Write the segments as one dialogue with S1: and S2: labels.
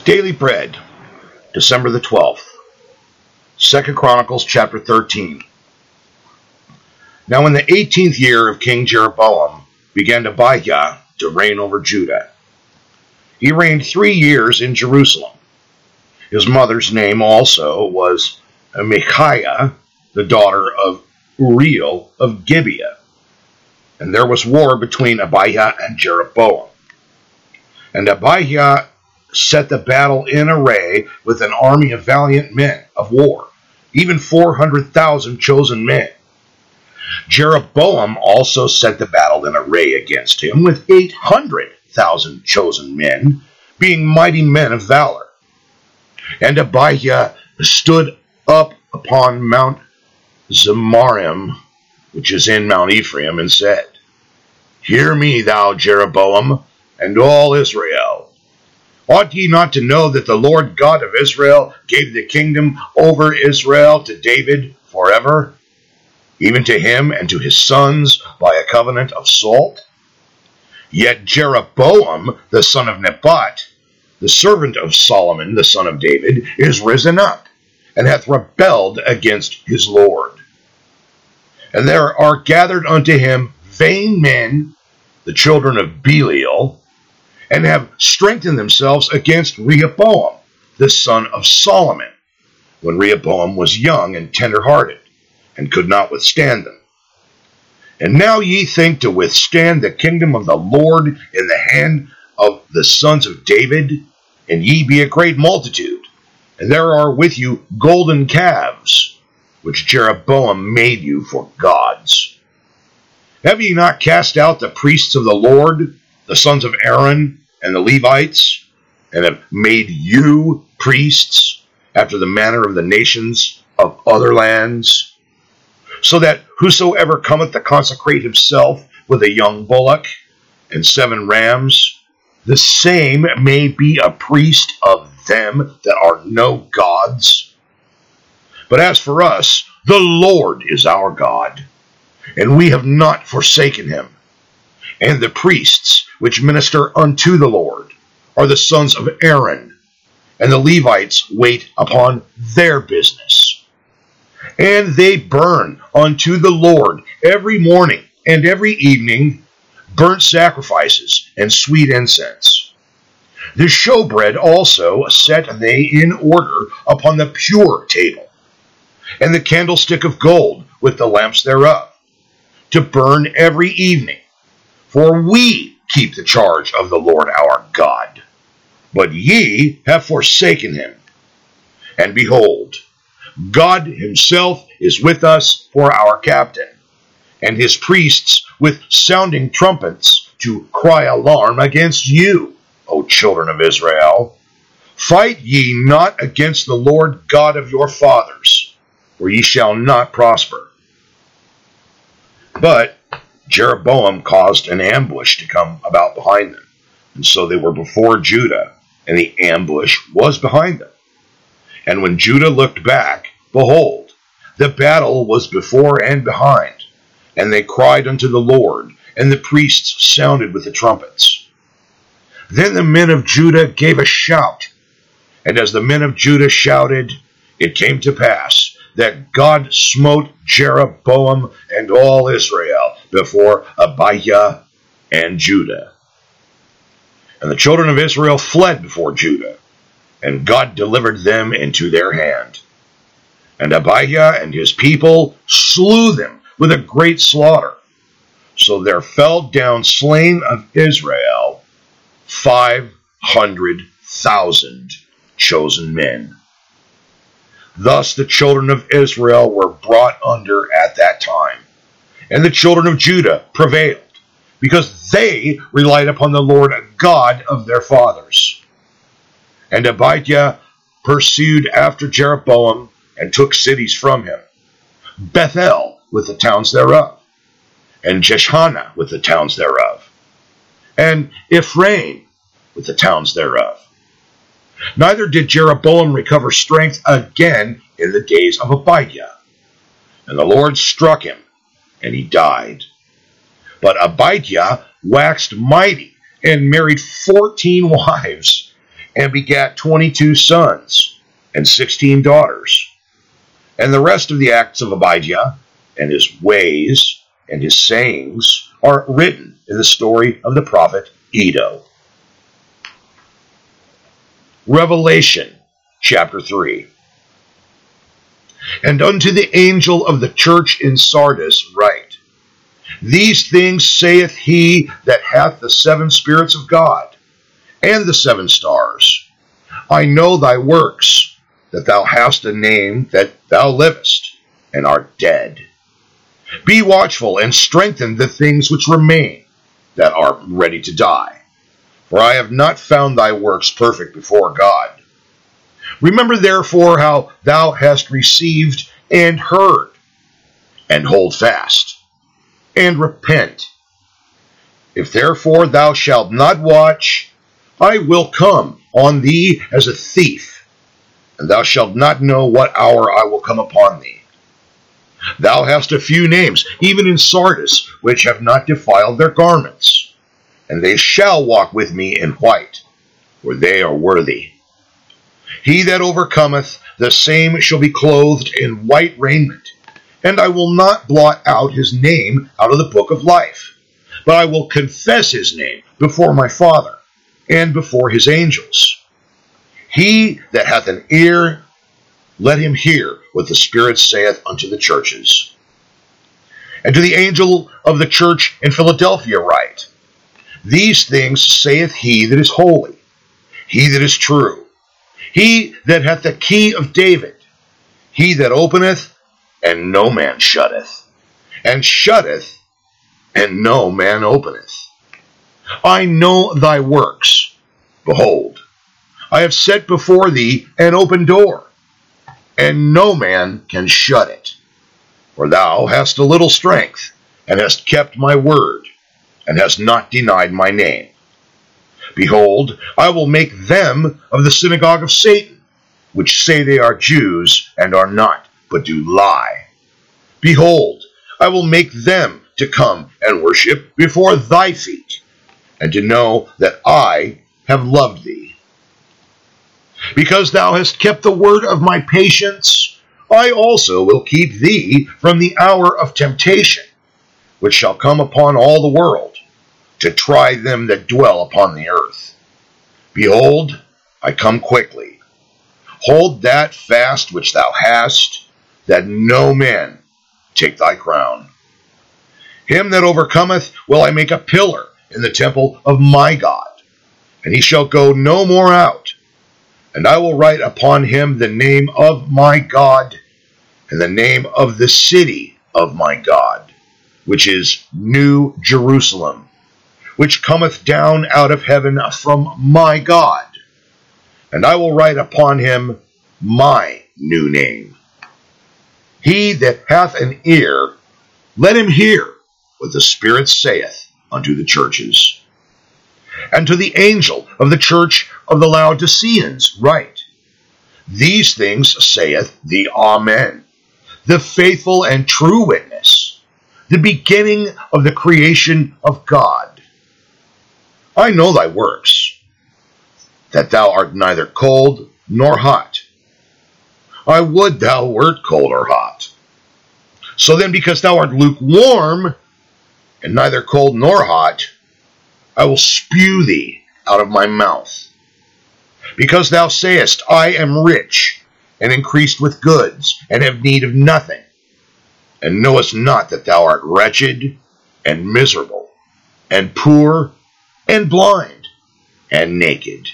S1: Daily Bread, December the 12th. 2 Chronicles chapter 13. Now in the 18th year of King Jeroboam began Abijah to reign over Judah. He reigned 3 years in Jerusalem. His mother's name also was Micaiah, the daughter of Uriel of Gibeah. And there was war between Abijah and Jeroboam. And Abijah set the battle in array with an army of valiant men of war, even 400,000 chosen men. Jeroboam also set the battle in array against him with 800,000 chosen men, being mighty men of valor. And Abijah stood up upon Mount Zemarim, which is in Mount Ephraim, and said, Hear me, thou Jeroboam, and all Israel. Ought ye not to know that the Lord God of Israel gave the kingdom over Israel to David forever, even to him and to his sons by a covenant of salt? Yet Jeroboam, the son of Nebat, the servant of Solomon, the son of David, is risen up, and hath rebelled against his Lord. And there are gathered unto him vain men, the children of Belial, and have strengthened themselves against Rehoboam, the son of Solomon, when Rehoboam was young and tender-hearted, and could not withstand them. And now ye think to withstand the kingdom of the Lord in the hand of the sons of David, and ye be a great multitude, and there are with you golden calves, which Jeroboam made you for gods. Have ye not cast out the priests of the Lord, the sons of Aaron, and the Levites, and have made you priests after the manner of the nations of other lands, so that whosoever cometh to consecrate himself with a young bullock and 7 rams, the same may be a priest of them that are no gods? But as for us, the Lord is our God, and we have not forsaken him. And the priests which minister unto the Lord are the sons of Aaron, and the Levites wait upon their business. And they burn unto the Lord every morning and every evening burnt sacrifices and sweet incense. The showbread also set they in order upon the pure table, and the candlestick of gold with the lamps thereof, to burn every evening. For we keep the charge of the Lord our God. But ye have forsaken him. And behold, God himself is with us for our captain, and his priests with sounding trumpets to cry alarm against you, O children of Israel. Fight ye not against the Lord God of your fathers, for ye shall not prosper. But Jeroboam caused an ambush to come about behind them, and so they were before Judah, and the ambush was behind them. And when Judah looked back, behold, the battle was before and behind, and they cried unto the Lord, and the priests sounded with the trumpets. Then the men of Judah gave a shout, and as the men of Judah shouted, it came to pass that God smote Jeroboam and all Israel before Abijah and Judah. And the children of Israel fled before Judah, and God delivered them into their hand. And Abijah and his people slew them with a great slaughter. So there fell down slain of Israel 500,000 chosen men. Thus the children of Israel were brought under at that time, and the children of Judah prevailed, because they relied upon the Lord God of their fathers. And Abijah pursued after Jeroboam, and took cities from him, Bethel with the towns thereof, and Jeshanah with the towns thereof, and Ephraim with the towns thereof. Neither did Jeroboam recover strength again in the days of Abijah. And the Lord struck him, and he died. But Abijah waxed mighty, and married 14 wives, and begat 22 sons and 16 daughters. And the rest of the acts of Abijah, and his ways, and his sayings, are written in the story of the prophet Iddo. Revelation chapter 3. And unto the angel of the church in Sardis write, These things saith he that hath the 7 spirits of God, and the 7 stars. I know thy works, that thou hast a name, that thou livest, and art dead. Be watchful, and strengthen the things which remain, that are ready to die. For I have not found thy works perfect before God. Remember therefore how thou hast received and heard, and hold fast, and repent. If therefore thou shalt not watch, I will come on thee as a thief, and thou shalt not know what hour I will come upon thee. Thou hast a few names, even in Sardis, which have not defiled their garments, and they shall walk with me in white, for they are worthy. He that overcometh, the same shall be clothed in white raiment, and I will not blot out his name out of the book of life, but I will confess his name before my Father, and before his angels. He that hath an ear, let him hear what the Spirit saith unto the churches. And to the angel of the church in Philadelphia write, These things saith he that is holy, he that is true, he that hath the key of David, he that openeth, and no man shutteth, and shutteth, and no man openeth. I know thy works. Behold, I have set before thee an open door, and no man can shut it. For thou hast a little strength, and hast kept my word, and hast not denied my name. Behold, I will make them of the synagogue of Satan, which say they are Jews, and are not, but do lie. Behold, I will make them to come and worship before thy feet, and to know that I have loved thee. Because thou hast kept the word of my patience, I also will keep thee from the hour of temptation, which shall come upon all the world, to try them that dwell upon the earth. Behold, I come quickly. Hold that fast which thou hast, that no man take thy crown. Him that overcometh will I make a pillar in the temple of my God, and he shall go no more out. And I will write upon him the name of my God, and the name of the city of my God, which is New Jerusalem, which cometh down out of heaven from my God. And I will write upon him my new name. He that hath an ear, let him hear what the Spirit saith unto the churches. And to the angel of the church of the Laodiceans write, These things saith the Amen, the faithful and true witness, the beginning of the creation of God. I know thy works, that thou art neither cold nor hot. I would thou wert cold or hot. So then, because thou art lukewarm, and neither cold nor hot, I will spew thee out of my mouth. Because thou sayest, I am rich, and increased with goods, and have need of nothing, and knowest not that thou art wretched, and miserable, and poor, and blind, and naked.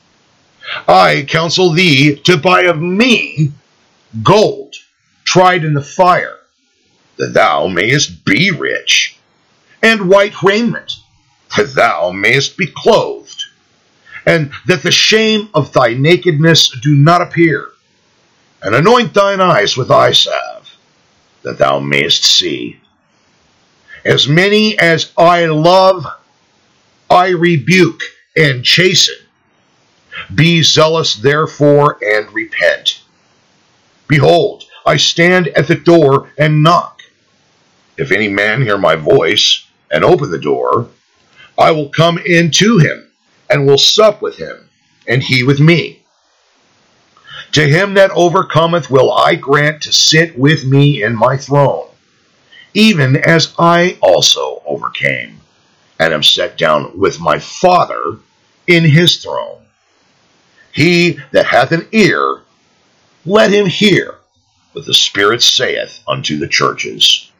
S1: I counsel thee to buy of me gold, tried in the fire, that thou mayest be rich, and white raiment, that thou mayest be clothed, and that the shame of thy nakedness do not appear, and anoint thine eyes with eye salve, that thou mayest see. As many as I love, I rebuke and chasten. Be zealous therefore, and repent. Behold, I stand at the door and knock. If any man hear my voice, and open the door, I will come in to him, and will sup with him, and he with me. To him that overcometh will I grant to sit with me in my throne, even as I also overcame, and am set down with my Father in his throne. He that hath an ear, let him hear what the Spirit saith unto the churches.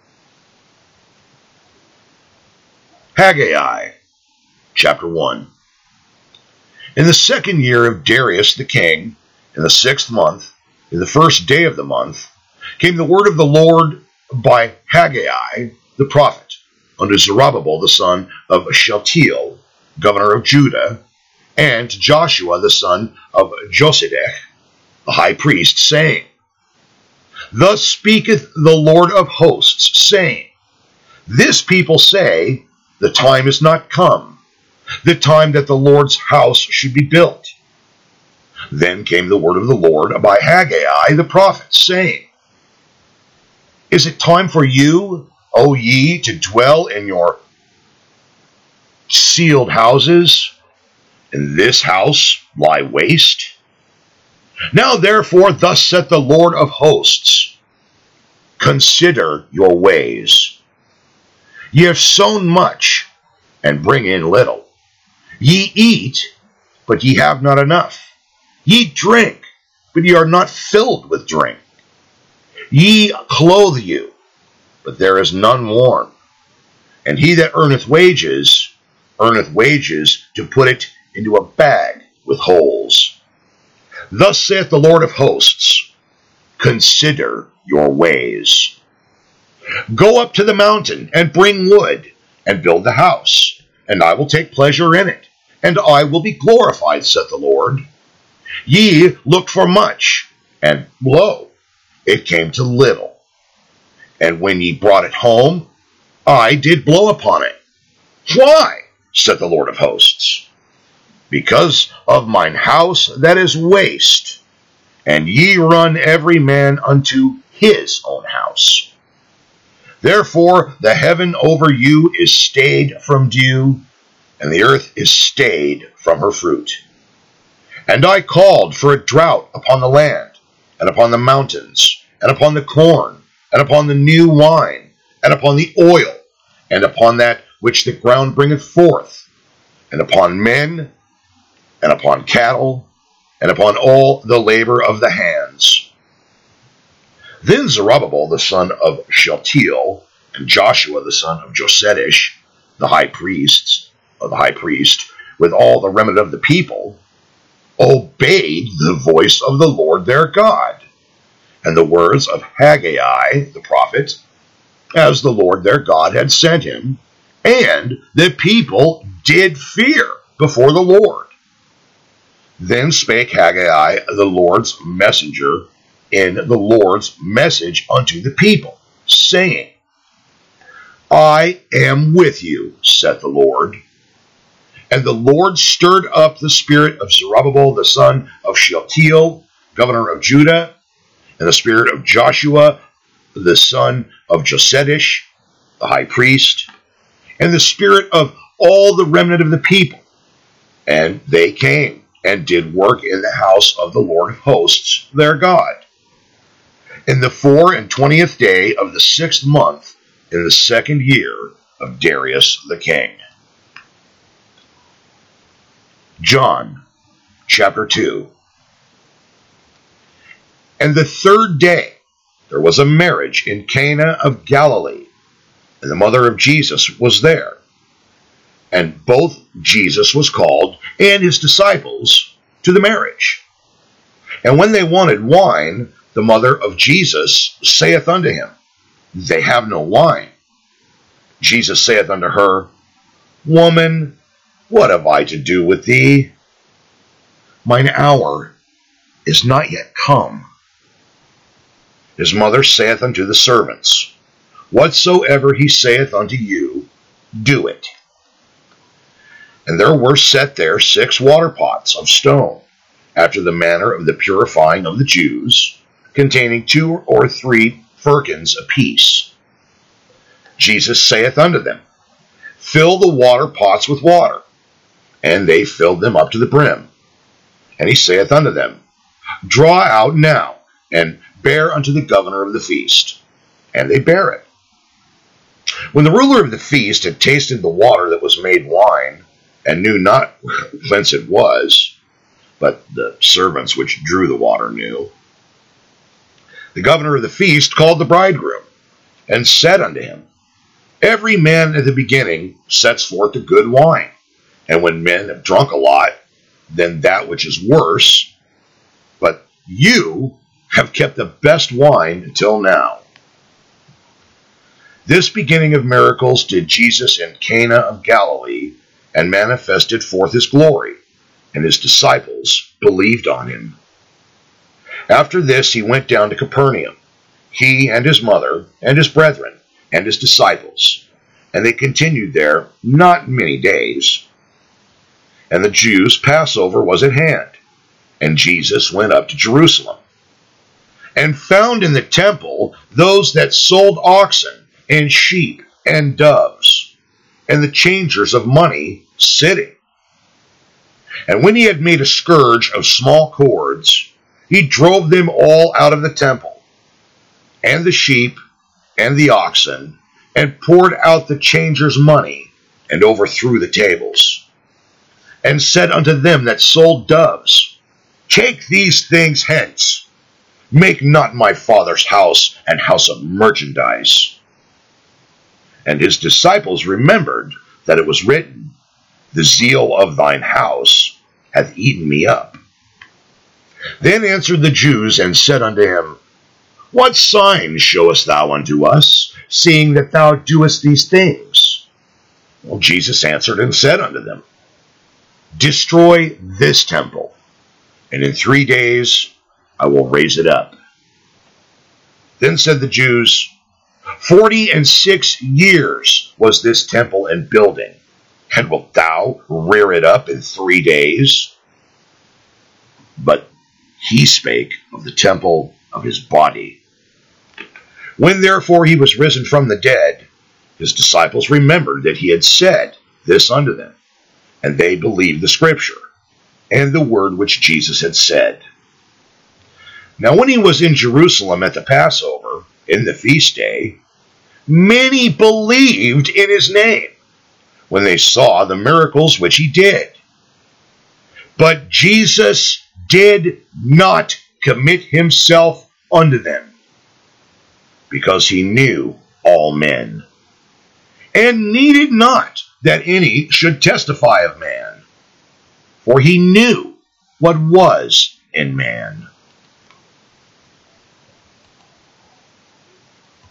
S1: Haggai, chapter 1. In the 2nd year of Darius the king, in the 6th month, in the 1st day of the month, came the word of the Lord by Haggai the prophet unto Zerubbabel the son of Shealtiel, governor of Judah, and to Joshua the son of Josedech, the high priest, saying, Thus speaketh the Lord of hosts, saying, This people say, The time is not come, the time that the Lord's house should be built. Then came the word of the Lord by Haggai the prophet, saying, Is it time for you, O ye, to dwell in your sealed houses, and this house lie waste? Now therefore, thus saith the Lord of hosts, Consider your ways. Ye have sown much, and bring in little. Ye eat, but ye have not enough. Ye drink, but ye are not filled with drink. Ye clothe you, but there is none warm. And he that earneth wages to put it into a bag with holes. Thus saith the Lord of hosts, Consider your ways. Go up to the mountain, and bring wood, and build the house, and I will take pleasure in it, and I will be glorified, saith the Lord. Ye looked for much, and lo, it came to little. And when ye brought it home, I did blow upon it. Why? Saith the Lord of hosts. Because of mine house that is waste, and ye run every man unto his own house. Therefore the heaven over you is stayed from dew, and the earth is stayed from her fruit. And I called for a drought upon the land, and upon the mountains, and upon the corn, and upon the new wine, and upon the oil, and upon that which the ground bringeth forth, and upon men, and upon cattle, and upon all the labor of the hands. Then Zerubbabel the son of Shealtiel, and Joshua the son of Josedech, the high priest, with all the remnant of the people, obeyed the voice of the Lord their God, and the words of Haggai the prophet, as the Lord their God had sent him, and the people did fear before the Lord. Then spake Haggai the Lord's messenger in the Lord's message unto the people, saying, I am with you, saith the Lord. And the Lord stirred up the spirit of Zerubbabel the son of Shealtiel, governor of Judah, and the spirit of Joshua the son of Josedech, the high priest, and the spirit of all the remnant of the people. And they came and did work in the house of the Lord of hosts their God. In the 24th day of the 6th month, in the 2nd year of Darius the king. John, chapter 2. And the 3rd day there was a marriage in Cana of Galilee, and the mother of Jesus was there. And both Jesus was called, and his disciples, to the marriage. And when they wanted wine, the mother of Jesus saith unto him, They have no wine. Jesus saith unto her, Woman, what have I to do with thee? Mine hour is not yet come. His mother saith unto the servants, Whatsoever he saith unto you, do it. And there were set there 6 water pots of stone, after the manner of the purifying of the Jews, containing 2 or 3 firkins apiece. Jesus saith unto them, Fill the water pots with water. And they filled them up to the brim. And he saith unto them, Draw out now, and bear unto the governor of the feast. And they bear it. When the ruler of the feast had tasted the water that was made wine, and knew not whence it was, but the servants which drew the water knew, the governor of the feast called the bridegroom, and said unto him, Every man at the beginning sets forth the good wine, and when men have drunk a lot, then that which is worse, but you have kept the best wine until now. This beginning of miracles did Jesus in Cana of Galilee, and manifested forth his glory, and his disciples believed on him. After this he went down to Capernaum, he and his mother, and his brethren, and his disciples, and they continued there not many days. And the Jews' Passover was at hand, and Jesus went up to Jerusalem, and found in the temple those that sold oxen, and sheep, and doves, and the changers of money sitting. And when he had made a scourge of small cords, he drove them all out of the temple, and the sheep, and the oxen, and poured out the changers' money, and overthrew the tables. And said unto them that sold doves, Take these things hence. Make not my Father's house an house of merchandise. And his disciples remembered that it was written, The zeal of thine house hath eaten me up. Then answered the Jews, and said unto him, What sign showest thou unto us, seeing that thou doest these things? Well, Jesus answered and said unto them, Destroy this temple, and in 3 days I will raise it up. Then said the Jews, 46 years was this temple in building, and wilt thou rear it up in 3 days? But he spake of the temple of his body. When therefore he was risen from the dead, his disciples remembered that he had said this unto them, and they believed the scripture, and the word which Jesus had said. Now when he was in Jerusalem at the Passover, in the feast day, many believed in his name, when they saw the miracles which he did. But Jesus did not commit himself unto them, because he knew all men, and needed not that any should testify of man, for he knew what was in man.